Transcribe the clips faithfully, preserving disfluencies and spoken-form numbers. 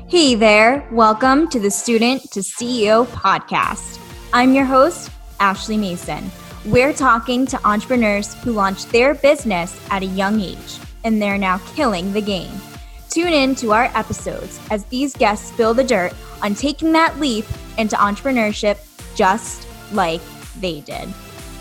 Hey there, welcome to the Student to C E O podcast. I'm your host, Ashley Mason. We're talking to entrepreneurs who launched their business at a young age, and they're now killing the game. Tune in to our episodes as these guests spill the dirt on taking that leap into entrepreneurship just like they did.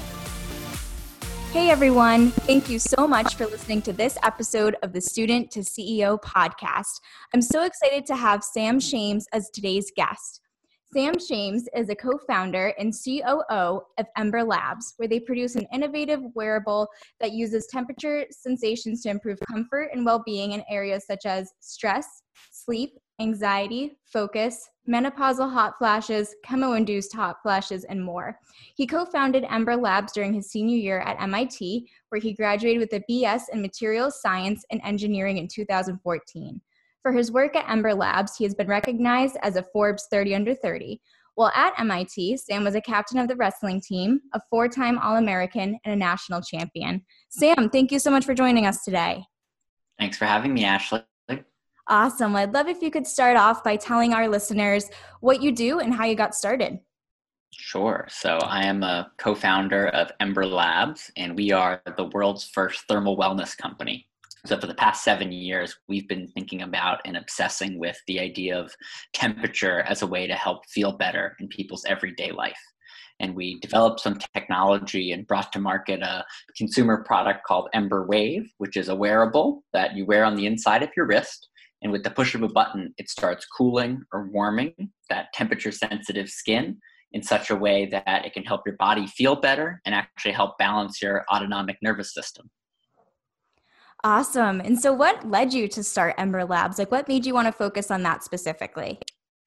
Hey everyone, thank you so much for listening to this episode of the Student to C E O podcast. I'm so excited to have Sam Shames as today's guest. Sam Shames is a co-founder and C O O of Ember Labs, where they produce an innovative wearable that uses temperature sensations to improve comfort and well-being in areas such as stress, sleep, anxiety, focus, menopausal hot flashes, chemo-induced hot flashes, and more. He co-founded Ember Labs during his senior year at M I T, where he graduated with a B S in Materials Science and Engineering in two thousand fourteen. For his work at Ember Labs, he has been recognized as a Forbes thirty under thirty. While at M I T, Sam was a captain of the wrestling team, a four-time All-American, and a national champion. Sam, thank you so much for joining us today. Thanks for having me, Ashley. Awesome. I'd love if you could start off by telling our listeners what you do and how you got started. Sure. So I am a co-founder of Ember Labs, and we are the world's first thermal wellness company. So for the past seven years, we've been thinking about and obsessing with the idea of temperature as a way to help feel better in people's everyday life. And we developed some technology and brought to market a consumer product called Ember Wave, which is a wearable that you wear on the inside of your wrist. And with the push of a button, it starts cooling or warming that temperature-sensitive skin in such a way that it can help your body feel better and actually help balance your autonomic nervous system. Awesome. And so what led you to start Ember Labs? Like, what made you want to focus on that specifically?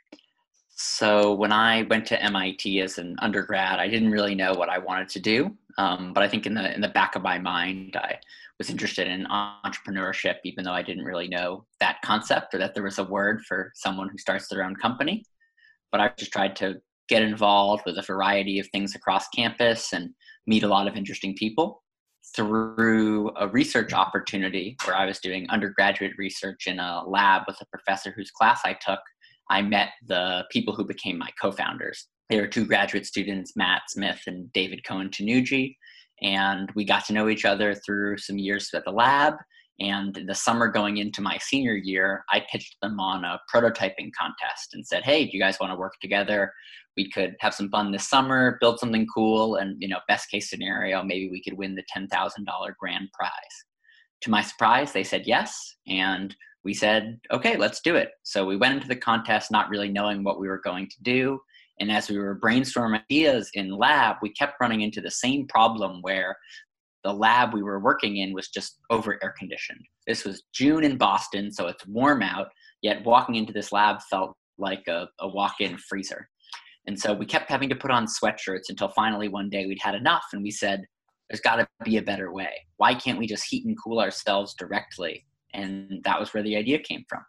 So when I went to M I T as an undergrad, I didn't really know what I wanted to do. Um, but I think in the in the back of my mind, I was interested in entrepreneurship, even though I didn't really know that concept or that there was a word for someone who starts their own company. But I just tried to get involved with a variety of things across campus and meet a lot of interesting people. Through a research opportunity where I was doing undergraduate research in a lab with a professor whose class I took, I met the people who became my co-founders. They were two graduate students, Matt Smith and David Cohen-Tanuji, and we got to know each other through some years at the lab. And in the summer going into my senior year, I pitched them on a prototyping contest and said, hey, do you guys want to work together? We could have some fun this summer, build something cool, and, you know, best case scenario, maybe we could win the ten thousand dollars grand prize. To my surprise, they said yes, and we said, okay, let's do it. So we went into the contest not really knowing what we were going to do. And as we were brainstorming ideas in lab, we kept running into the same problem where the lab we were working in was just over air conditioned. This was June in Boston, so it's warm out, yet walking into this lab felt like a, a walk-in freezer. And so we kept having to put on sweatshirts until finally one day we'd had enough and we said, there's got to be a better way. Why can't we just heat and cool ourselves directly? And that was where the idea came from.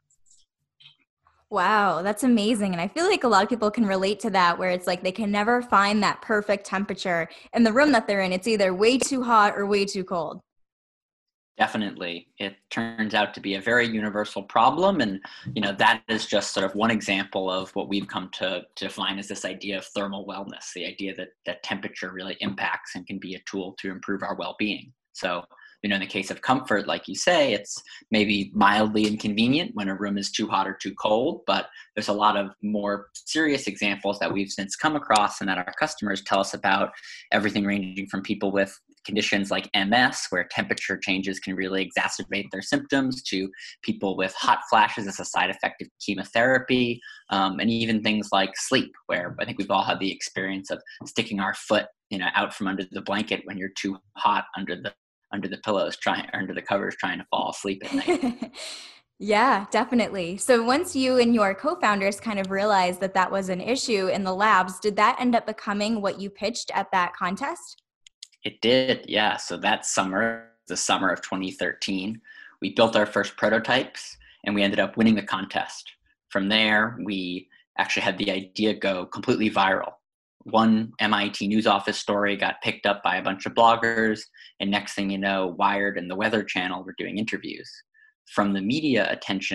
Wow, that's amazing. And I feel like a lot of people can relate to that, where it's like they can never find that perfect temperature in the room that they're in. It's either way too hot or way too cold. Definitely. It turns out to be a very universal problem. And, you know, that is just sort of one example of what we've come to, to define as this idea of thermal wellness, the idea that, that temperature really impacts and can be a tool to improve our well-being. So, you know, in the case of comfort, like you say, it's maybe mildly inconvenient when a room is too hot or too cold, but there's a lot of more serious examples that we've since come across and that our customers tell us about, everything ranging from people with conditions like M S, where temperature changes can really exacerbate their symptoms, to people with hot flashes as a side effect of chemotherapy, um, and even things like sleep, where I think we've all had the experience of sticking our foot, you know, out from under the blanket when you're too hot under the under the pillows, trying under the covers, trying to fall asleep at night. Yeah, definitely. So once you and your co-founders kind of realized that that was an issue in the labs, did that end up becoming what you pitched at that contest? It did, yeah. So that summer, the summer of twenty thirteen, we built our first prototypes and we ended up winning the contest. From there, we actually had the idea go completely viral. One M I T news office story got picked up by a bunch of bloggers, and next thing you know, Wired and the Weather Channel were doing interviews. From the media attention,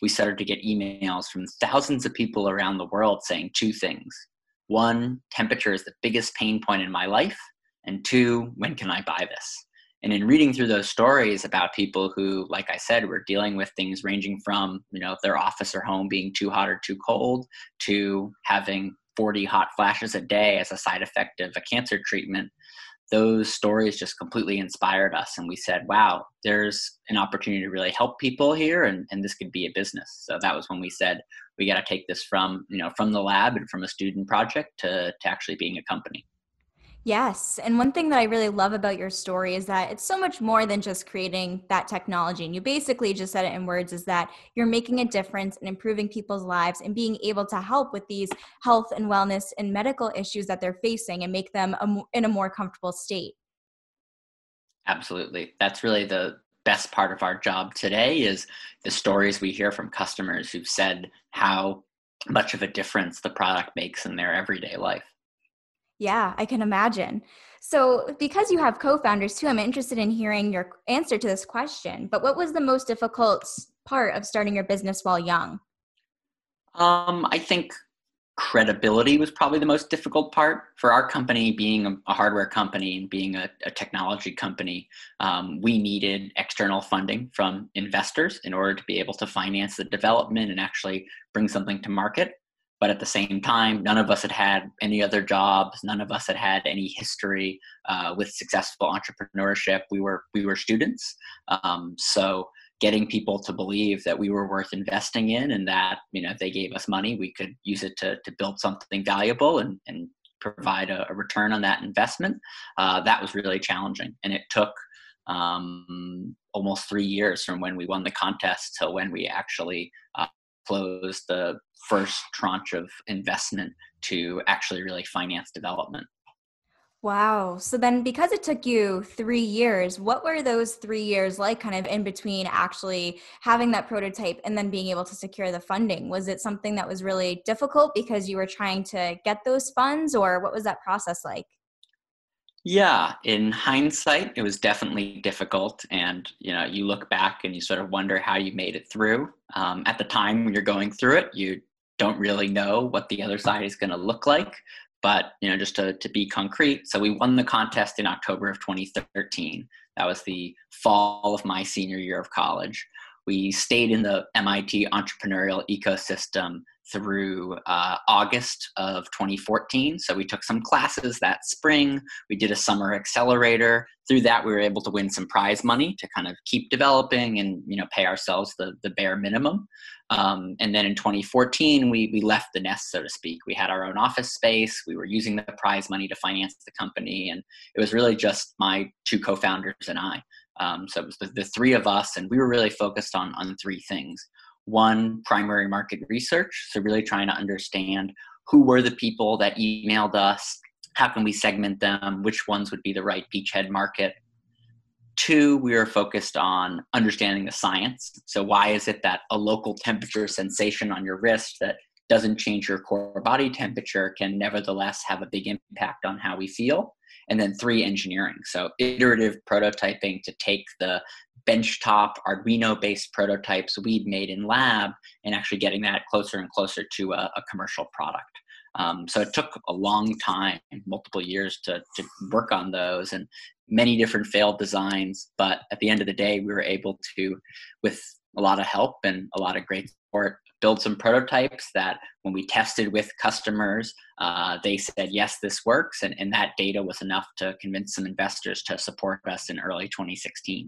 we started to get emails from thousands of people around the world saying two things. One, temperature is the biggest pain point in my life. And two, when can I buy this? And in reading through those stories about people who, like I said, were dealing with things ranging from, you know, their office or home being too hot or too cold to having forty hot flashes a day as a side effect of a cancer treatment, those stories just completely inspired us. And we said, wow, there's an opportunity to really help people here, and, and this could be a business. So that was when we said, we got to take this from, you know, from the lab and from a student project to, to actually being a company. Yes. And one thing that I really love about your story is that it's so much more than just creating that technology. And you basically just said it in words, is that you're making a difference in improving people's lives and being able to help with these health and wellness and medical issues that they're facing and make them a, in a more comfortable state. Absolutely. That's really the best part of our job today, is the stories we hear from customers who've said how much of a difference the product makes in their everyday life. Yeah, I can imagine. So because you have co-founders too, I'm interested in hearing your answer to this question. But what was the most difficult part of starting your business while young? Um, I think credibility was probably the most difficult part for our company. Being a, a hardware company and being a, a technology company, um, we needed external funding from investors in order to be able to finance the development and actually bring something to market. But at the same time, none of us had had any other jobs. None of us had had any history uh, with successful entrepreneurship. We were we were students, um, so getting people to believe that we were worth investing in, and that, you know, if they gave us money, we could use it to to build something valuable and and provide a, a return on that investment. Uh, that was really challenging, and it took um, almost three years from when we won the contest till when we actually uh, closed the first tranche of investment to actually really finance development. Wow. So then because it took you three years, what were those three years like kind of in between actually having that prototype and then being able to secure the funding? Was it something that was really difficult because you were trying to get those funds, or what was that process like? Yeah, in hindsight, it was definitely difficult. And, you know, you look back and you sort of wonder how you made it through. Um, at the time when you're going through it, you don't really know what the other side is going to look like. But, you know, just to, to be concrete, so we won the contest in October of twenty thirteen. That was the fall of my senior year of college. We stayed in the M I T entrepreneurial ecosystem through uh, August of twenty fourteen. So we took some classes that spring. We did a summer accelerator. Through that, we were able to win some prize money to kind of keep developing and, you know, pay ourselves the, the bare minimum. Um, and then in twenty fourteen, we, we left the nest, so to speak. We had our own office space. We were using the prize money to finance the company. And it was really just my two co-founders and I. Um, so it was the, the three of us, and we were really focused on, on three things. One, primary market research. So really trying to understand who were the people that emailed us, how can we segment them, which ones would be the right beachhead market. Two, we were focused on understanding the science. So why is it that a local temperature sensation on your wrist that doesn't change your core body temperature can nevertheless have a big impact on how we feel? And then three, engineering. So iterative prototyping to take the benchtop Arduino-based prototypes we'd made in lab and actually getting that closer and closer to a, a commercial product. Um, so it took a long time, multiple years to, to work on those, and many different failed designs. But at the end of the day, we were able to, with a lot of help and a lot of great support, build some prototypes that when we tested with customers, uh, they said, yes, this works. And, and that data was enough to convince some investors to support us in early twenty sixteen.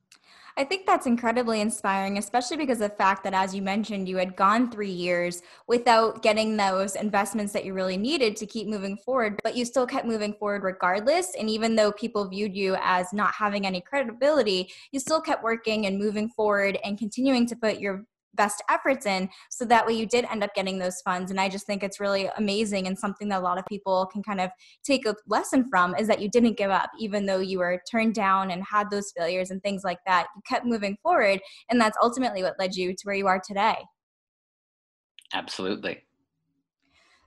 I think that's incredibly inspiring, especially because of the fact that, as you mentioned, you had gone three years without getting those investments that you really needed to keep moving forward, but you still kept moving forward regardless. And even though people viewed you as not having any credibility, you still kept working and moving forward and continuing to put your best efforts in, so that way you did end up getting those funds. And I just think it's really amazing, and something that a lot of people can kind of take a lesson from, is that you didn't give up, even though you were turned down and had those failures and things like that. You kept moving forward, and that's ultimately what led you to where you are today. Absolutely.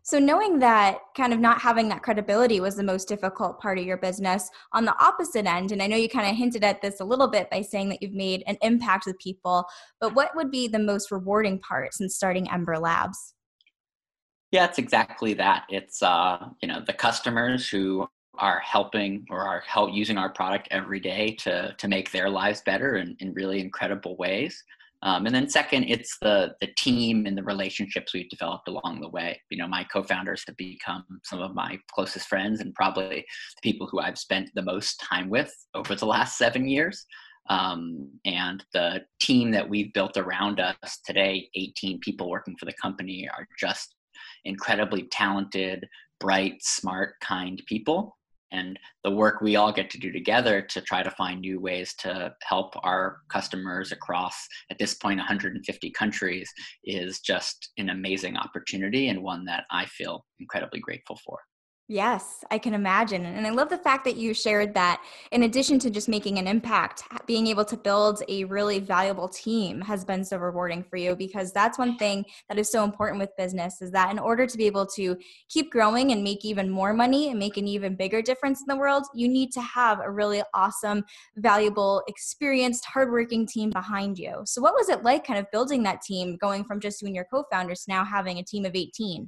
So knowing that kind of not having that credibility was the most difficult part of your business, on the opposite end, and I know you kind of hinted at this a little bit by saying that you've made an impact with people, but what would be the most rewarding part since starting Ember Labs? Yeah, it's exactly that. It's uh, you know, the customers who are helping or are help using our product every day to to make their lives better in, in really incredible ways. Um, and then second, it's the the team and the relationships we've developed along the way. You know, my co-founders have become some of my closest friends and probably the people who I've spent the most time with over the last seven years. Um, and the team that we've built around us today, eighteen people working for the company, are just incredibly talented, bright, smart, kind people. And the work we all get to do together to try to find new ways to help our customers across, at this point, one hundred fifty countries is just an amazing opportunity and one that I feel incredibly grateful for. Yes, I can imagine. And I love the fact that you shared that in addition to just making an impact, ha- being able to build a really valuable team has been so rewarding for you, because that's one thing that is so important with business, is that in order to be able to keep growing and make even more money and make an even bigger difference in the world, you need to have a really awesome, valuable, experienced, hardworking team behind you. So what was it like kind of building that team, going from just you and your co-founders to now having a team of eighteen?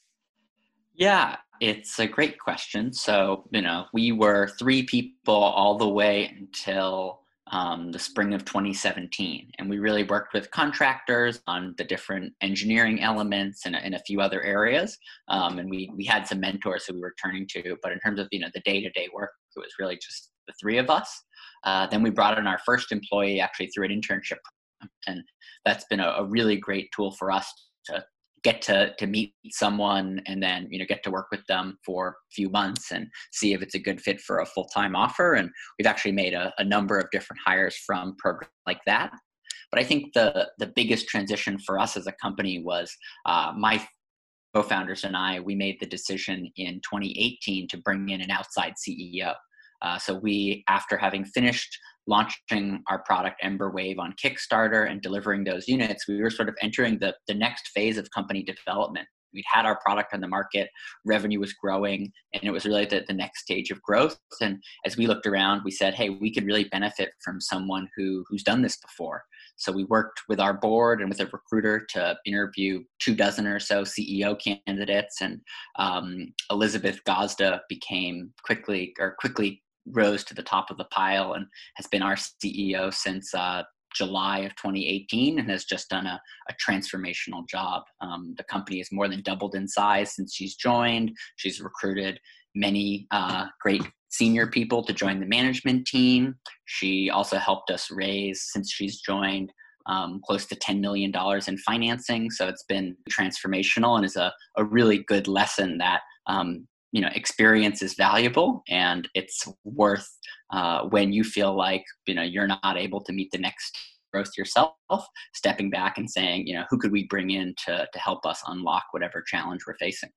Yeah, it's a great question. So, you know, we were three people all the way until um, the spring of twenty seventeen. And we really worked with contractors on the different engineering elements and, and a few other areas. Um, and we, we had some mentors who we were turning to. But in terms of, you know, the day-to-day work, it was really just the three of us. Uh, then we brought in our first employee actually through an internship program. And that's been a, a really great tool for us to get to to meet someone and then you know get to work with them for a few months and see if it's a good fit for a full-time offer. And we've actually made a, a number of different hires from programs like that. But I think the the biggest transition for us as a company was uh, my co-founders and I, we made the decision in twenty eighteen to bring in an outside C E O. Uh, so we, after having finished launching our product Emberwave on Kickstarter and delivering those units, we were sort of entering the, the next phase of company development. We'd had our product on the market, revenue was growing, and it was really the, the next stage of growth. And as we looked around, we said, hey, we could really benefit from someone who who's done this before. So we worked with our board and with a recruiter to interview two dozen or so C E O candidates, and um, Elizabeth Gazda became quickly or quickly rose to the top of the pile and has been our C E O since uh, July of twenty eighteen, and has just done a, a transformational job. Um, the company has more than doubled in size since she's joined. She's recruited many uh, great senior people to join the management team. She also helped us raise, since she's joined, um, close to ten million dollars in financing. So it's been transformational and is a, a really good lesson that um, you know, experience is valuable, and it's worth uh, when you feel like, you know, you're not able to meet the next growth yourself, stepping back and saying, you know, who could we bring in to, to help us unlock whatever challenge we're facing?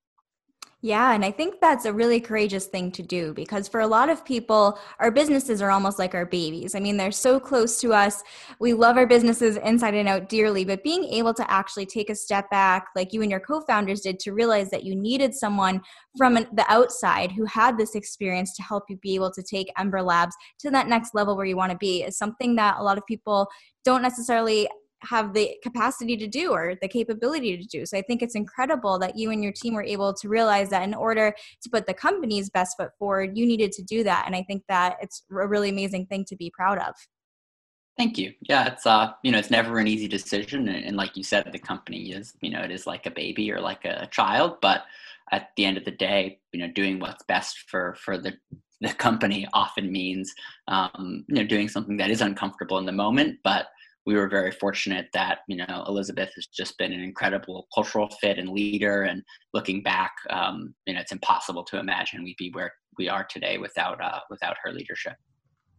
Yeah, and I think that's a really courageous thing to do, because for a lot of people, our businesses are almost like our babies. I mean, they're so close to us. We love our businesses inside and out dearly, but being able to actually take a step back, like you and your co-founders did, to realize that you needed someone from an, the outside who had this experience to help you be able to take Ember Labs to that next level where you want to be, is something that a lot of people don't necessarily have the capacity to do or the capability to do. So I think it's incredible that you and your team were able to realize that in order to put the company's best foot forward, you needed to do that. And I think that it's a really amazing thing to be proud of. Thank you. Yeah, it's uh, you know, it's never an easy decision, and, and like you said, the company is, you know, it is like a baby or like a child. But at the end of the day, you know, doing what's best for for the the company often means, um, you know, doing something that is uncomfortable in the moment, but we were very fortunate that, you know, Elizabeth has just been an incredible cultural fit and leader. And looking back, um, you know, it's impossible to imagine we'd be where we are today without uh, without her leadership.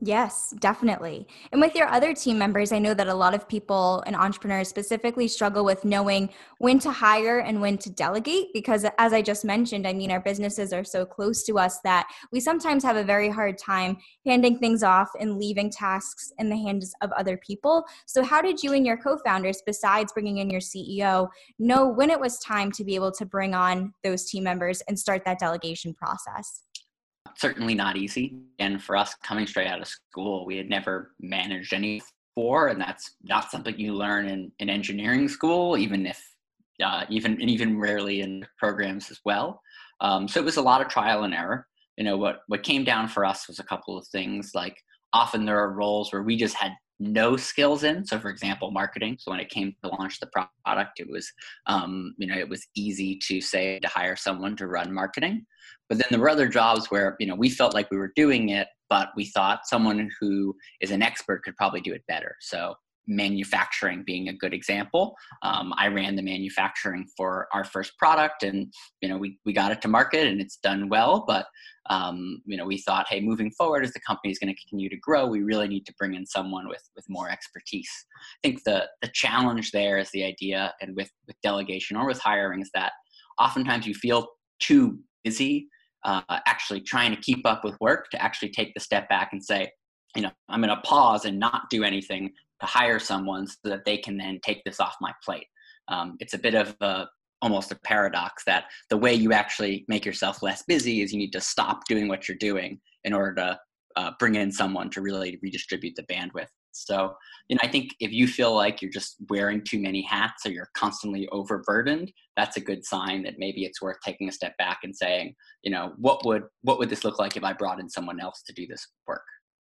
Yes, definitely. And with your other team members, I know that a lot of people and entrepreneurs specifically struggle with knowing when to hire and when to delegate because, as I just mentioned, I mean, our businesses are so close to us that we sometimes have a very hard time handing things off and leaving tasks in the hands of other people. So how did you and your co-founders, besides bringing in your C E O, know when it was time to be able to bring on those team members and start that delegation process? Certainly not easy. And for us coming straight out of school, we had never managed any before, and that's not something you learn in, in engineering school, even if uh, even and even rarely in programs as well. Um, so it was a lot of trial and error. You know, what what came down for us was a couple of things. Like often there are roles where we just had no skills in. So for example, marketing. So when it came to launch the product, it was um, you know it was easy to say to hire someone to run marketing. But then there were other jobs where, you know, we felt like we were doing it, but we thought someone who is an expert could probably do it better. So manufacturing being a good example. Um, I ran the manufacturing for our first product and, you know, we, we got it to market and it's done well. But, um, you know, we thought, hey, moving forward, as the company is going to continue to grow, we really need to bring in someone with, with more expertise. I think the, the challenge there is the idea, and with, with delegation or with hiring, is that oftentimes you feel too busy uh, actually trying to keep up with work to actually take the step back and say, you know, I'm going to pause and not do anything to hire someone so that they can then take this off my plate. Um, it's a bit of a, almost a paradox that the way you actually make yourself less busy is you need to stop doing what you're doing in order to uh, bring in someone to really redistribute the bandwidth. So, you know, I think if you feel like you're just wearing too many hats or you're constantly overburdened, that's a good sign that maybe it's worth taking a step back and saying, you know, what would what would this look like if I brought in someone else to do this work?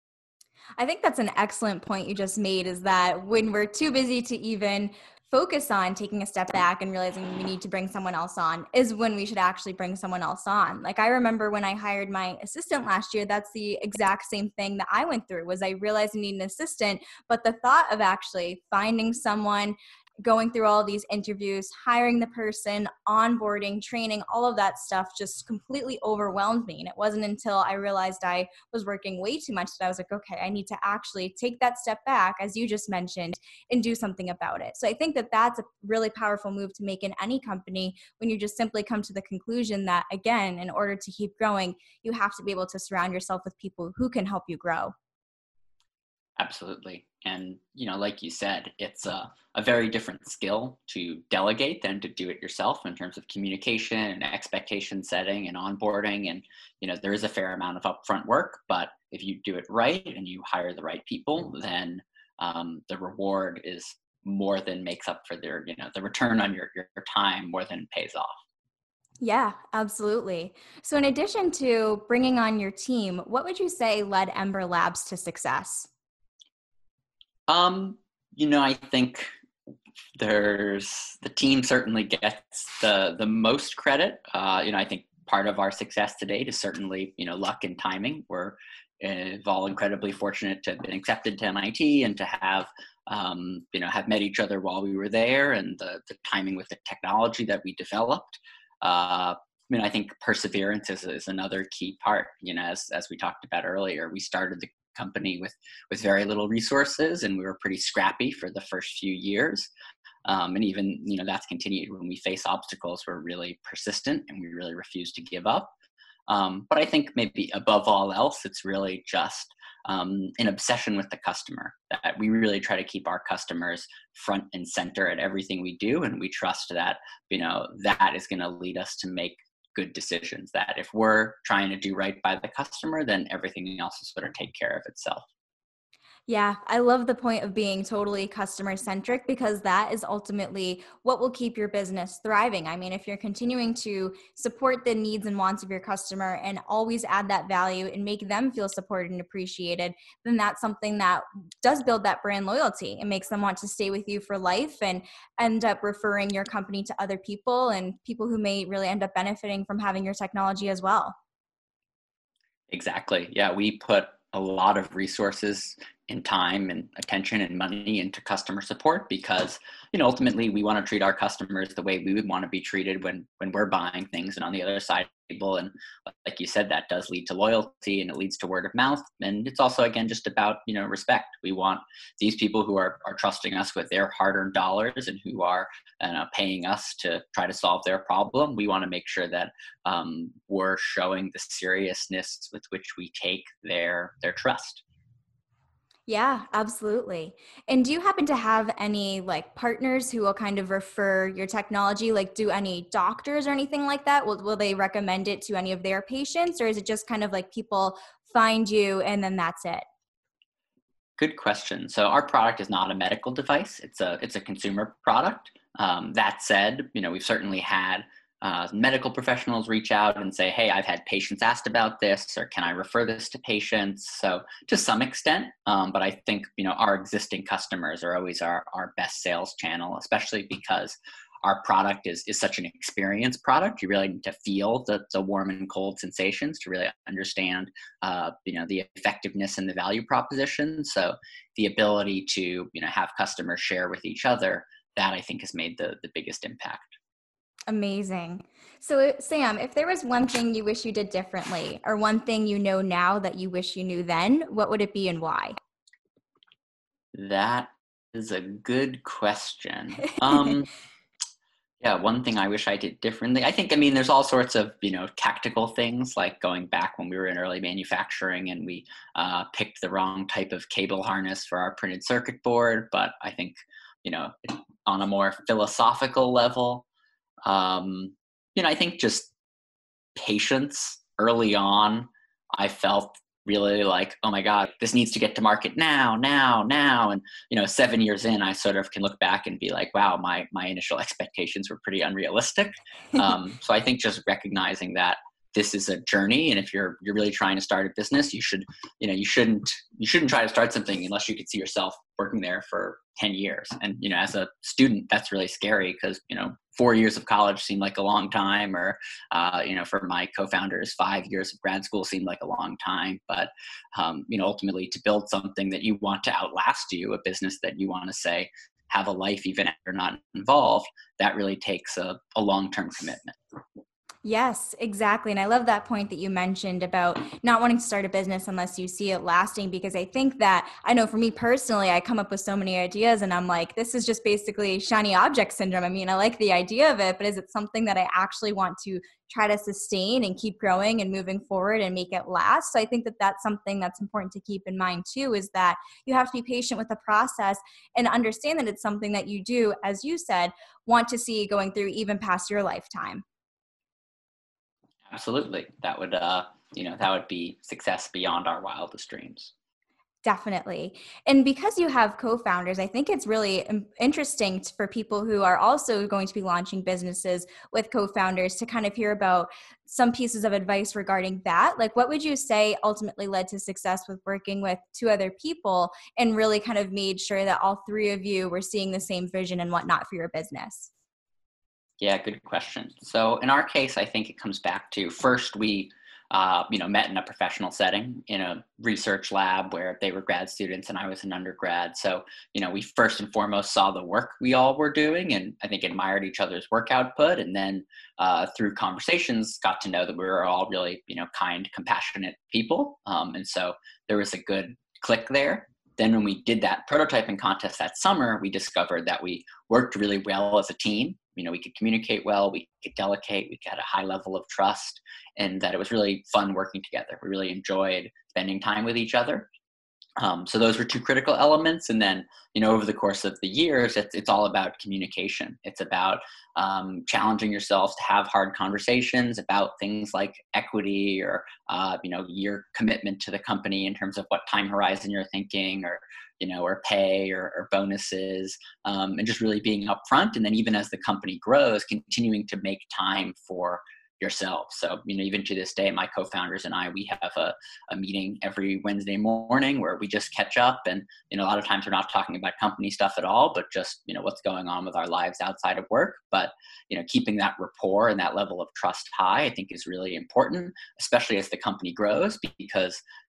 I think that's an excellent point you just made is that when we're too busy to even focus on taking a step back and realizing we need to bring someone else on is when we should actually bring someone else on. Like I remember when I hired my assistant last year, that's the exact same thing that I went through was I realized I need an assistant, but the thought of actually finding someone, going through all these interviews, hiring the person, onboarding, training, all of that stuff just completely overwhelmed me. And it wasn't until I realized I was working way too much that I was like, okay, I need to actually take that step back, as you just mentioned, and do something about it. So I think that that's a really powerful move to make in any company when you just simply come to the conclusion that, again, in order to keep growing, you have to be able to surround yourself with people who can help you grow. Absolutely. And, you know, like you said, it's a, a very different skill to delegate than to do it yourself in terms of communication and expectation setting and onboarding. And, you know, there is a fair amount of upfront work, but if you do it right and you hire the right people, then um, the reward is more than makes up for their, you know, the return on your, your time more than pays off. Yeah, absolutely. So in addition to bringing on your team, what would you say led Ember Labs to success? Um, you know, I think there's the team certainly gets the the most credit. Uh, you know, I think part of our success to date is certainly, you know, luck and timing. We're uh, all incredibly fortunate to have been accepted to M I T and to have um, you know have met each other while we were there, and the the timing with the technology that we developed. Uh, I mean, I think perseverance is, is another key part. You know, as as we talked about earlier, we started the company with with very little resources, and we were pretty scrappy for the first few years. Um, and even, you know, that's continued when we face obstacles. We're really persistent and we really refuse to give up. Um, but I think maybe above all else, it's really just um, an obsession with the customer, that we really try to keep our customers front and center at everything we do. And we trust that, you know, that is going to lead us to make good decisions, that if we're trying to do right by the customer, then everything else is going to take care of itself. Yeah, I love the point of being totally customer centric because that is ultimately what will keep your business thriving. I mean, if you're continuing to support the needs and wants of your customer and always add that value and make them feel supported and appreciated, then that's something that does build that brand loyalty. It makes them want to stay with you for life and end up referring your company to other people and people who may really end up benefiting from having your technology as well. Exactly. Yeah, we put a lot of resources in time and attention and money into customer support because, you know, ultimately we want to treat our customers the way we would want to be treated when, when we're buying things and on the other side of the table. And like you said, that does lead to loyalty and it leads to word of mouth. And it's also, again, just about, you know, respect. We want these people who are, are trusting us with their hard-earned dollars and who are uh, paying us to try to solve their problem. We want to make sure that um, we're showing the seriousness with which we take their, their trust. Yeah, absolutely. And do you happen to have any like partners who will kind of refer your technology? Like do any doctors or anything like that? Will, will they recommend it to any of their patients, or is it just kind of like people find you and then that's it? Good question. So our product is not a medical device. It's a, it's a consumer product. Um, that said, you know, we've certainly had Uh, medical professionals reach out and say, hey, I've had patients asked about this, or can I refer this to patients? So to some extent, um, but I think, you know, our existing customers are always our, our best sales channel, especially because our product is, is such an experience product. You really need to feel the, the warm and cold sensations to really understand, uh, you know, the effectiveness and the value proposition. So the ability to, you know, have customers share with each other, that I think has made the, the biggest impact. Amazing. So, Sam, if there was one thing you wish you did differently, or one thing you know now that you wish you knew then, what would it be and why? That is a good question. Um, yeah, one thing I wish I did differently. I think, I mean, there's all sorts of, you know, tactical things like going back when we were in early manufacturing and we uh, picked the wrong type of cable harness for our printed circuit board. But I think, you know, on a more philosophical level, um, you know, I think just patience early on. I felt really like, oh my God, this needs to get to market now, now, now. And, you know, seven years in, I sort of can look back and be like, wow, my, my initial expectations were pretty unrealistic. Um, so I think just recognizing that this is a journey. And if you're, you're really trying to start a business, you should, you know, you shouldn't, you shouldn't try to start something unless you could see yourself working there for ten years. And, you know, as a student, that's really scary because, you know, four years of college seemed like a long time, or, uh, you know, for my co-founders, five years of grad school seemed like a long time. But, um, you know, ultimately to build something that you want to outlast you, a business that you want to say, have a life even if you're not involved, that really takes a, a long-term commitment. Yes, exactly. And I love that point that you mentioned about not wanting to start a business unless you see it lasting, because I think that, I know for me personally, I come up with so many ideas and I'm like, this is just basically shiny object syndrome. I mean, I like the idea of it, but is it something that I actually want to try to sustain and keep growing and moving forward and make it last? So I think that that's something that's important to keep in mind too, is that you have to be patient with the process and understand that it's something that you do, as you said, want to see going through even past your lifetime. Absolutely. That would, uh, you know, that would be success beyond our wildest dreams. Definitely. And because you have co-founders, I think it's really interesting for people who are also going to be launching businesses with co-founders to kind of hear about some pieces of advice regarding that. Like, what would you say ultimately led to success with working with two other people and really kind of made sure that all three of you were seeing the same vision and whatnot for your business? Yeah, good question. So in our case, I think it comes back to first we, uh, you know, met in a professional setting in a research lab where they were grad students and I was an undergrad. So, you know, we first and foremost saw the work we all were doing and I think admired each other's work output. And then uh, through conversations, got to know that we were all really, you know, kind, compassionate people. Um, and so there was a good click there. Then when we did that prototyping contest that summer, we discovered that we worked really well as a team. You know, we could communicate well, we could delegate, we had a high level of trust, and that it was really fun working together. We really enjoyed spending time with each other. Um, so those were two critical elements. And then, you know, over the course of the years, it's, it's all about communication. It's about um, challenging yourselves to have hard conversations about things like equity or, uh, you know, your commitment to the company in terms of what time horizon you're thinking, or, you know, or pay or, or bonuses, um, and just really being upfront. And then even as the company grows, continuing to make time for yourself. So, you know, even to this day, my co-founders and I, we have a, a meeting every Wednesday morning where we just catch up. And, you know, a lot of times we're not talking about company stuff at all, but just, you know, what's going on with our lives outside of work. But, you know, keeping that rapport and that level of trust high, I think is really important, especially as the company grows, because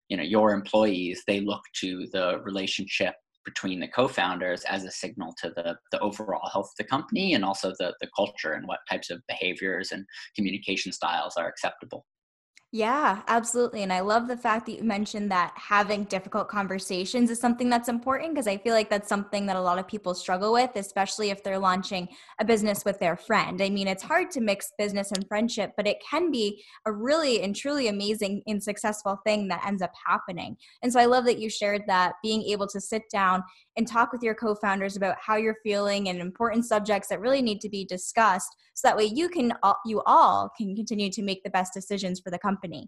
you know, your employees, they look to the relationship between the co-founders as a signal to the, the overall health of the company, and also the, the culture and what types of behaviors and communication styles are acceptable. Yeah, absolutely. And I love the fact that you mentioned that having difficult conversations is something that's important, because I feel like that's something that a lot of people struggle with, especially if they're launching a business with their friend. I mean, it's hard to mix business and friendship, but it can be a really and truly amazing and successful thing that ends up happening. And so I love that you shared that, being able to sit down and talk with your co-founders about how you're feeling and important subjects that really need to be discussed, so that way you can you all can continue to make the best decisions for the company.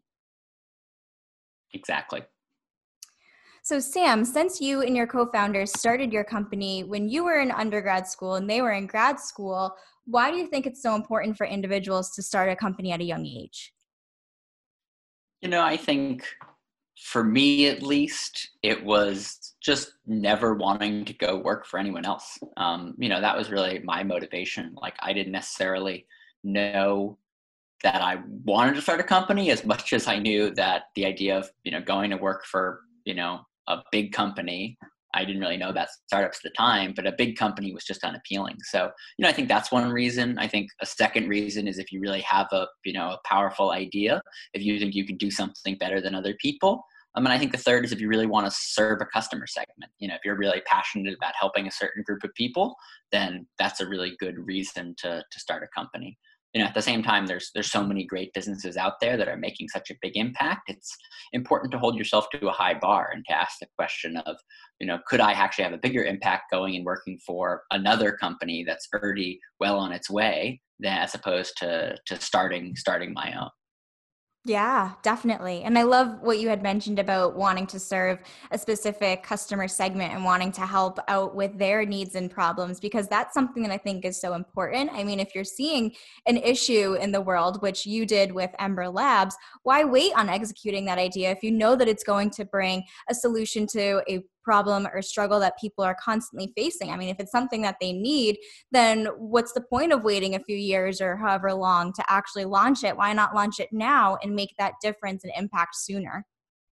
Exactly. So Sam, since you and your co-founders started your company when you were in undergrad school and they were in grad school, why do you think it's so important for individuals to start a company at a young age? You know, I think for me at least, it was just never wanting to go work for anyone else. Um, you know, that was really my motivation. Like, I didn't necessarily know that I wanted to start a company as much as I knew that the idea of, you know, going to work for, you know, a big company, I didn't really know about startups at the time, but a big company was just unappealing. So, you know, I think that's one reason. I think a second reason is if you really have a, you know, a powerful idea, if you think you can do something better than other people. I mean, I think the third is if you really want to serve a customer segment. You know, if you're really passionate about helping a certain group of people, then that's a really good reason to to start a company. You know, at the same time, there's there's so many great businesses out there that are making such a big impact. It's important to hold yourself to a high bar and to ask the question of, you know, could I actually have a bigger impact going and working for another company that's already well on its way, than as opposed to to starting starting my own. Yeah, definitely. And I love what you had mentioned about wanting to serve a specific customer segment and wanting to help out with their needs and problems, because that's something that I think is so important. I mean, if you're seeing an issue in the world, which you did with Ember Labs, why wait on executing that idea if you know that it's going to bring a solution to a problem or struggle that people are constantly facing? I mean, if it's something that they need, then what's the point of waiting a few years or however long to actually launch it? Why not launch it now and make that difference and impact sooner?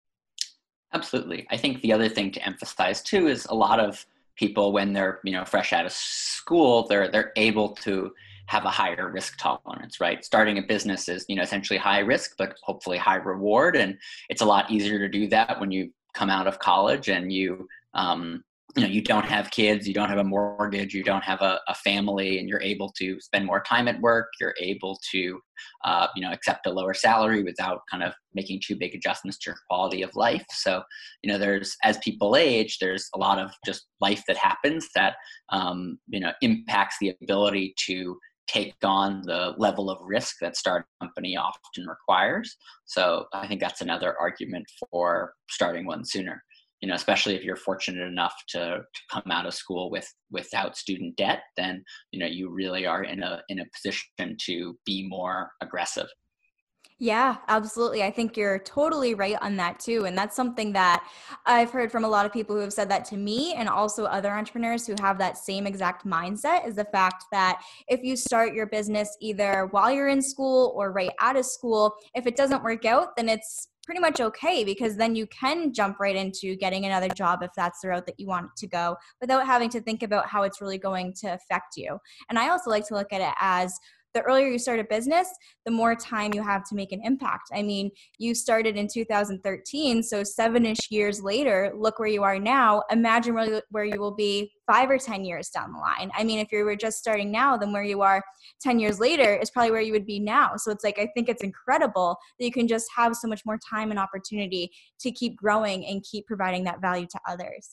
Absolutely. I think the other thing to emphasize too is a lot of people, when they're, you know, fresh out of school, they're they're able to have a higher risk tolerance, right? Starting a business is, you know, essentially high risk, but hopefully high reward. And it's a lot easier to do that when you come out of college and you, um, you know, you don't have kids, you don't have a mortgage, you don't have a, a family, and you're able to spend more time at work. You're able to, uh, you know, accept a lower salary without kind of making too big adjustments to your quality of life. So, you know, there's, as people age, there's a lot of just life that happens that, um, you know, impacts the ability to take on the level of risk that starting a company often requires. So I think that's another argument for starting one sooner. You know, especially if you're fortunate enough to, to come out of school with without student debt, then, you know, you really are in a in a position to be more aggressive. Yeah, absolutely. I think you're totally right on that too. And that's something that I've heard from a lot of people who have said that to me, and also other entrepreneurs who have that same exact mindset, is the fact that if you start your business either while you're in school or right out of school, if it doesn't work out, then it's pretty much okay, because then you can jump right into getting another job if that's the route that you want to go, without having to think about how it's really going to affect you. And I also like to look at it as, the earlier you start a business, the more time you have to make an impact. I mean, you started in two thousand thirteen, so seven-ish years later, look where you are now. Imagine where, where you will be five or ten years down the line. I mean, if you were just starting now, then where you are ten years later is probably where you would be now. So it's like, I think it's incredible that you can just have so much more time and opportunity to keep growing and keep providing that value to others.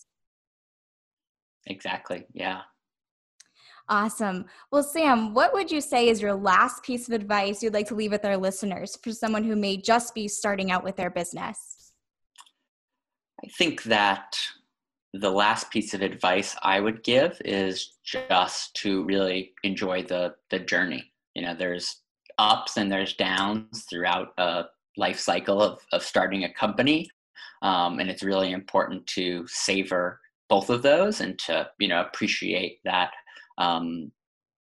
Exactly. Yeah. Awesome. Well, Sam, what would you say is your last piece of advice you'd like to leave with our listeners for someone who may just be starting out with their business? I think that the last piece of advice I would give is just to really enjoy the the journey. You know, there's ups and there's downs throughout a life cycle of of starting a company, um, and it's really important to savor both of those and to, you know, appreciate that, um,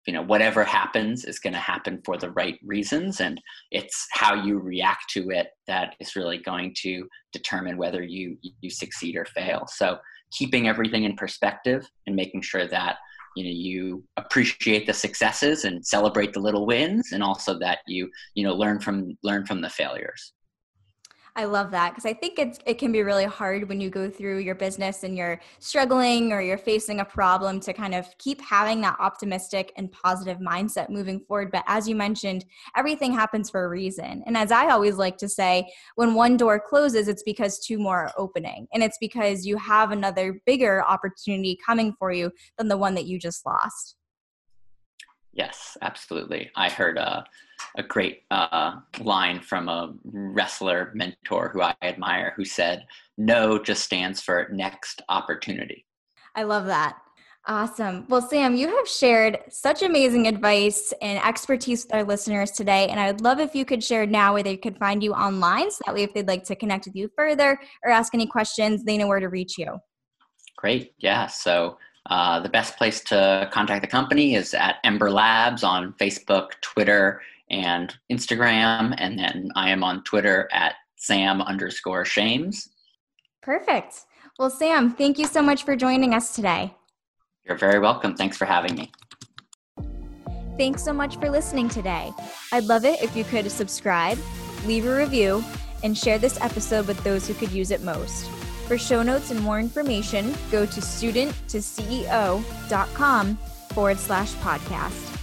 you know, whatever happens is going to happen for the right reasons. And it's how you react to it that is really going to determine whether you, you succeed or fail. So keeping everything in perspective and making sure that, you know, you appreciate the successes and celebrate the little wins, and also that you, you know, learn from, learn from the failures. I love that, because I think it's, it can be really hard when you go through your business and you're struggling or you're facing a problem to kind of keep having that optimistic and positive mindset moving forward. But as you mentioned, everything happens for a reason. And as I always like to say, when one door closes, it's because two more are opening. And it's because you have another bigger opportunity coming for you than the one that you just lost. Yes, absolutely. I heard a, a great uh, line from a wrestler mentor who I admire, who said, "No just stands for next opportunity." I love that. Awesome. Well, Sam, you have shared such amazing advice and expertise with our listeners today. And I would love if you could share now where they could find you online. So that way, if they'd like to connect with you further or ask any questions, they know where to reach you. Great. Yeah. So Uh, the best place to contact the company is at Ember Labs on Facebook, Twitter, and Instagram. And then I am on Twitter at Sam underscore Shames. Perfect. Well, Sam, thank you so much for joining us today. You're very welcome. Thanks for having me. Thanks so much for listening today. I'd love it if you could subscribe, leave a review, and share this episode with those who could use it most. For show notes and more information, go to student to C E O dot com forward slash podcast.